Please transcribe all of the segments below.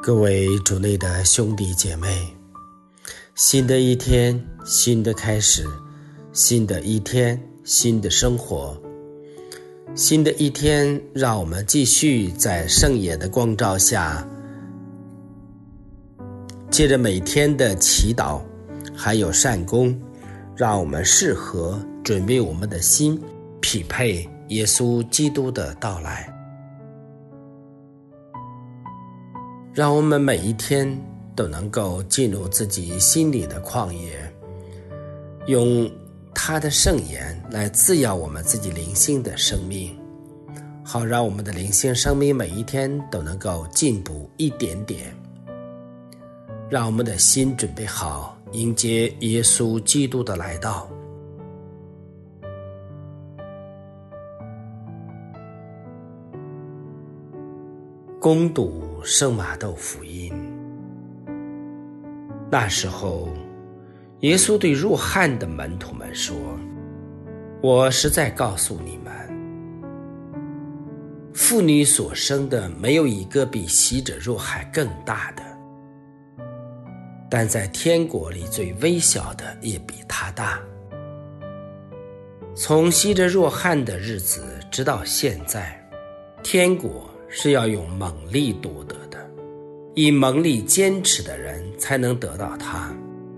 各位主内的兄弟姐妹，新的一天，新的开始，新的一天，新的生活，新的一天，让我们继续在圣言的光照下，借着每天的祈祷还有善功，让我们适合准备我们的心，匹配耶稣基督的到来。让我们每一天都能够进入自己心里的旷野，用他的圣言来滋养我们自己灵性的生命，好让我们的灵性生命每一天都能够进步一点点，让我们的心准备好迎接耶稣基督的来到。攻读圣马窦福音。那时候，耶稣对若翰的门徒们说：我实在告诉你们，妇女所生的没有一个比洗者若翰更大的，但在天国里最微小的也比他大。从洗者若翰的日子直到现在，天国是要用猛力夺得的，以猛力坚持的人才能得到它。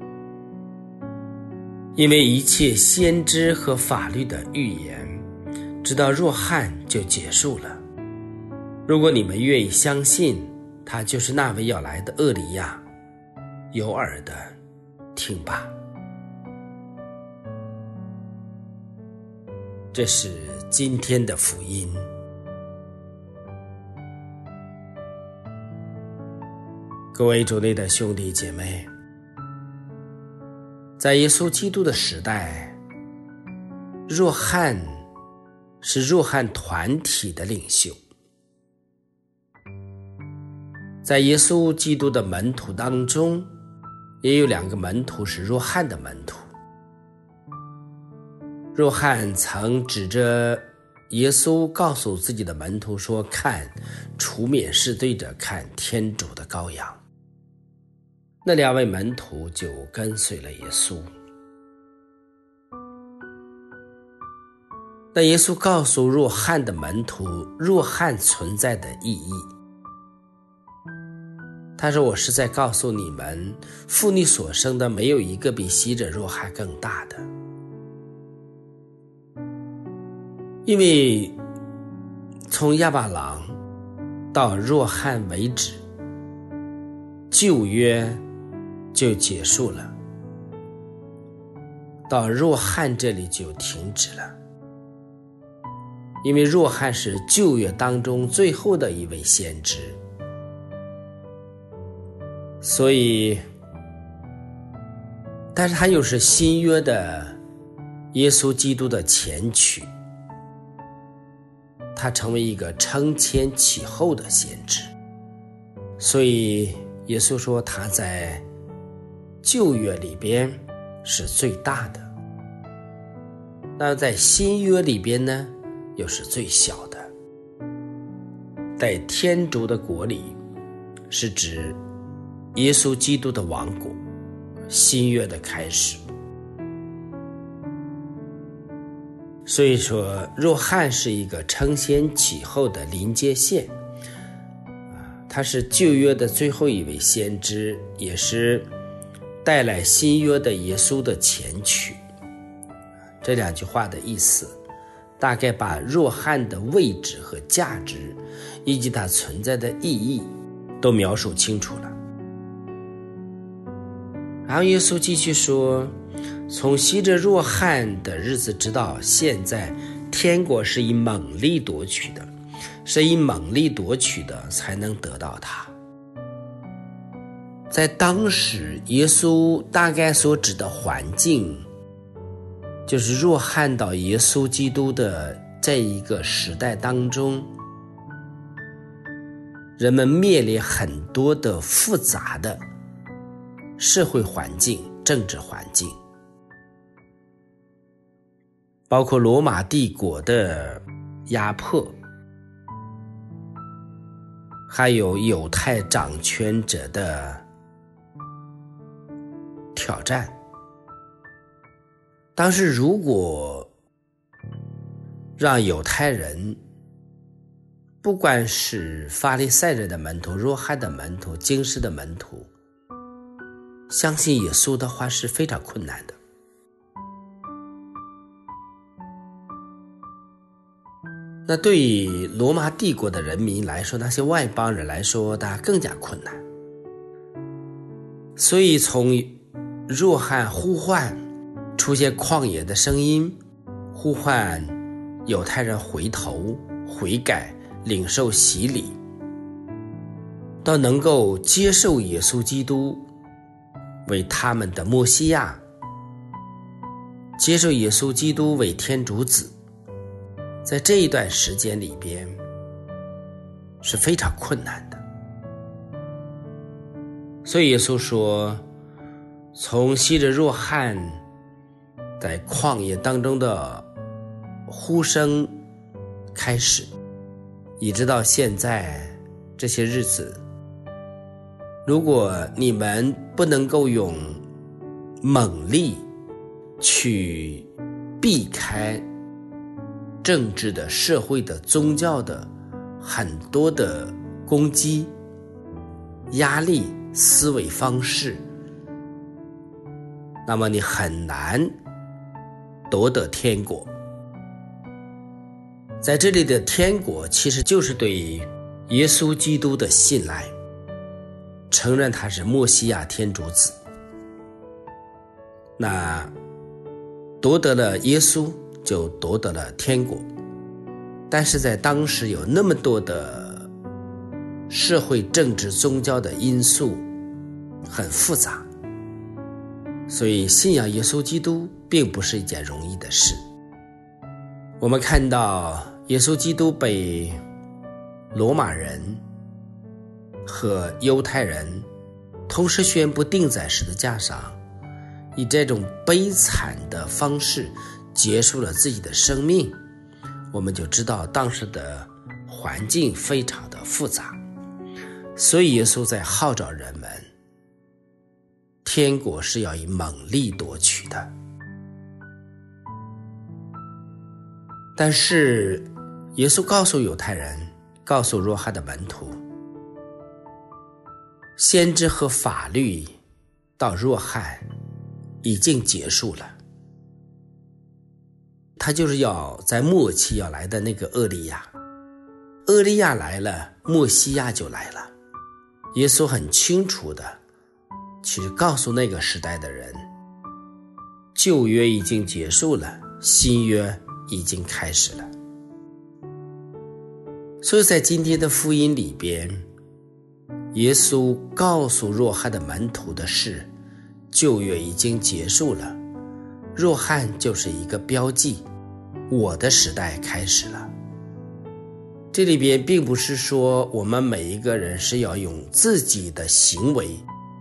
因为一切先知和法律的预言直到若翰就结束了。如果你们愿意相信他就是那位要来的厄里亚，有耳的听吧。这是今天的福音。各位主内的兄弟姐妹，在耶稣基督的时代，若翰是若翰团体的领袖。在耶稣基督的门徒当中，也有2个门徒是若翰的门徒。若翰曾指着耶稣告诉自己的门徒说：看，除免是对着看天主的羔羊。那2位门徒就跟随了耶稣。那耶稣告诉若翰的门徒若翰存在的意义。他说：我实在告诉你们，妇女所生的没有一个比洗者若翰更大的。因为从亚巴郎到若翰为止，旧约就结束了，到若翰这里就停止了。因为若翰是旧约当中最后的一位先知，所以但是他又是新约的耶稣基督的前驱，他成为一个承前启后的先知。所以耶稣说他在旧约里边是最大的，那在新约里边呢，又是最小的。在天主的国里，是指耶稣基督的王国，新约的开始。所以说，若翰是一个承先启后的临界线，他是旧约的最后一位先知，也是带来新约的耶稣的前驱。这2句话的意思大概把若翰的位置和价值以及它存在的意义都描述清楚了。然后耶稣继续说，从洗者若翰的日子直到现在，天国是以猛力夺取的，是以猛力夺取的才能得到它。在当时耶稣大概所指的环境，就是若翰到耶稣基督的这一个时代当中，人们面临很多的复杂的社会环境、政治环境，包括罗马帝国的压迫， 还有犹太掌权者的挑战。当时如果让犹太人，不管是法利赛人的门徒、若翰的门徒、经师的门徒，相信耶稣的话是非常困难的。那对于罗马帝国的人民来说，那些外邦人来说，那更加困难。所以从若翰呼唤出现旷野的声音，呼唤犹太人回头悔改，领受洗礼，到能够接受耶稣基督为他们的默西亚，接受耶稣基督为天主子，在这一段时间里边是非常困难的。所以耶稣说，从昔日若翰在旷野当中的呼声开始，一直到现在这些日子，如果你们不能够用猛力去避开政治的、社会的、宗教的很多的攻击、压力、思维方式，那么你很难夺得天国。在这里的天国其实就是对耶稣基督的信赖，承认他是默西亚天主子。那夺得了耶稣，就夺得了天国。但是在当时有那么多的社会、政治、宗教的因素很复杂，所以信仰耶稣基督并不是一件容易的事。我们看到耶稣基督被罗马人和犹太人同时宣布钉在十字架上，以这种悲惨的方式结束了自己的生命，我们就知道当时的环境非常的复杂。所以耶稣在号召人们，天国是要以猛力夺取的。但是耶稣告诉犹太人，告诉若翰的门徒，先知和法律到若翰已经结束了，他就是要在末期要来的那个厄利亚。厄利亚来了，默西亚就来了。耶稣很清楚的去告诉那个时代的人，旧约已经结束了，新约已经开始了。所以在今天的福音里边，耶稣告诉若翰的门徒的是，旧约已经结束了，若翰就是一个标记，我的时代开始了。这里边并不是说我们每一个人是要用自己的行为、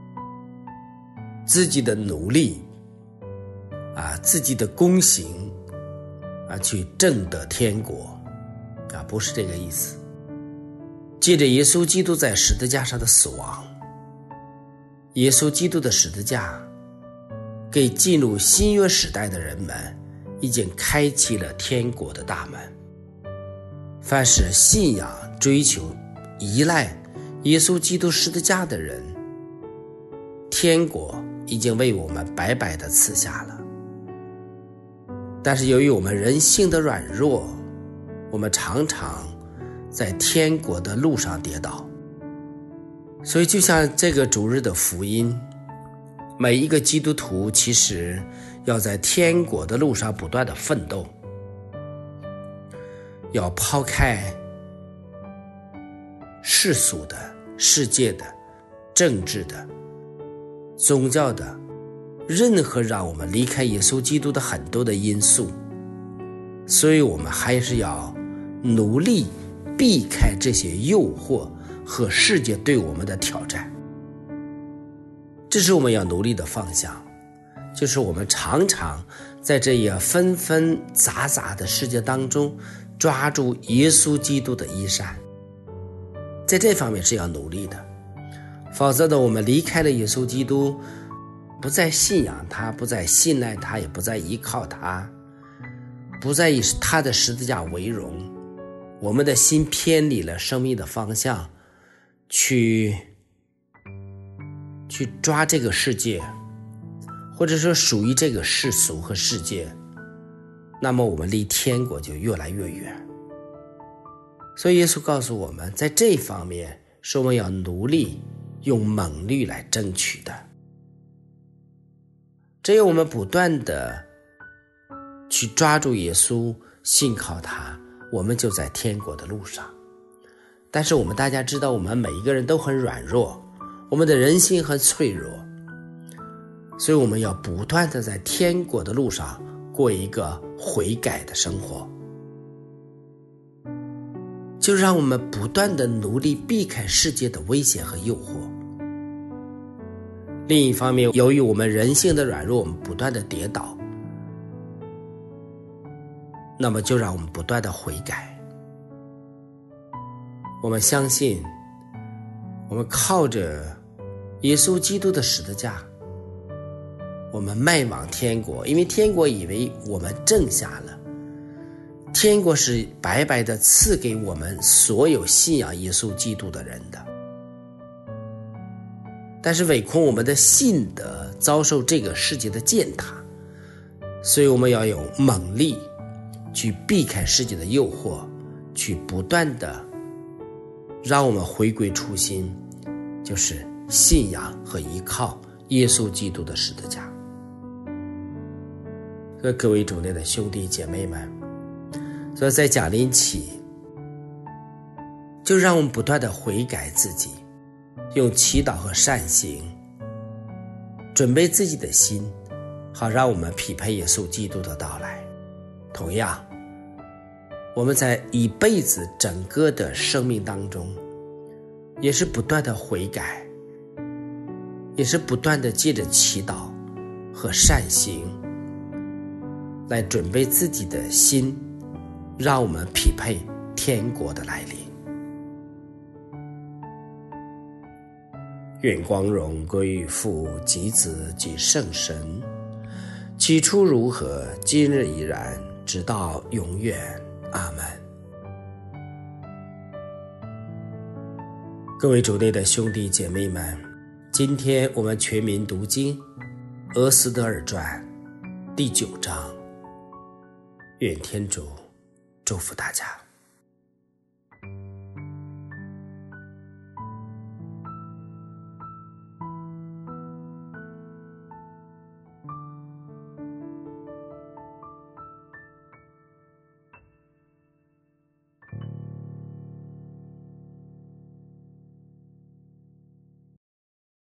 自己的努力自己的功行去挣得天国不是这个意思。借着耶稣基督在十字架上的死亡，耶稣基督的十字架给进入新约时代的人们已经开启了天国的大门。凡是信仰、追求、依赖耶稣基督十字架的人，天国已经为我们白白的赐下了。但是由于我们人性的软弱，我们常常在天国的路上跌倒。所以就像这个主日的福音，每一个基督徒其实要在天国的路上不断的奋斗，要抛开世俗的、世界的、政治的、宗教的，任何让我们离开耶稣基督的很多的因素。所以我们还是要努力避开这些诱惑和世界对我们的挑战。这是我们要努力的方向，就是我们常常在这些纷纷杂杂的世界当中抓住耶稣基督的衣衫， 在这方面是要努力的。否则的，我们离开了耶稣基督，不再信仰他，不再信赖他，也不再依靠他，不再以他的十字架为荣，我们的心偏离了生命的方向，去抓这个世界，或者说属于这个世俗和世界，那么我们离天国就越来越远。所以耶稣告诉我们，在这方面是我们要努力用猛力来争取的。只有我们不断的去抓住耶稣，信靠他，我们就在天国的路上。但是大家知道，我们每一个人都很软弱，我们的人心很脆弱，所以我们要不断的在天国的路上过一个悔改的生活，就让我们不断的努力避开世界的危险和诱惑。另一方面，由于我们人性的软弱，我们不断的跌倒，那么就让我们不断的悔改。我们相信，我们靠着耶稣基督的十字架，我们迈往天国，因为天国以为我们挣下了，天国是白白的赐给我们所有信仰耶稣基督的人的。但是唯恐我们的信德遭受这个世界的践踏，所以我们要有猛力去避开世界的诱惑，去不断的让我们回归初心，就是信仰和依靠耶稣基督的十字架。所以各位主内的兄弟姐妹们，所以在降临期，就让我们不断的悔改自己，用祈祷和善行准备自己的心，好让我们匹配耶稣基督的到来。同样，我们在一辈子整个的生命当中，也是不断的悔改，也是不断的借着祈祷和善行来准备自己的心，让我们匹配天国的来临。愿光荣归于父及子及圣神，起初如何，今日依然，直到永远。阿们。各位主内的兄弟姐妹们，今天我们全民读经俄斯德尔传第9章，愿天主祝福大家。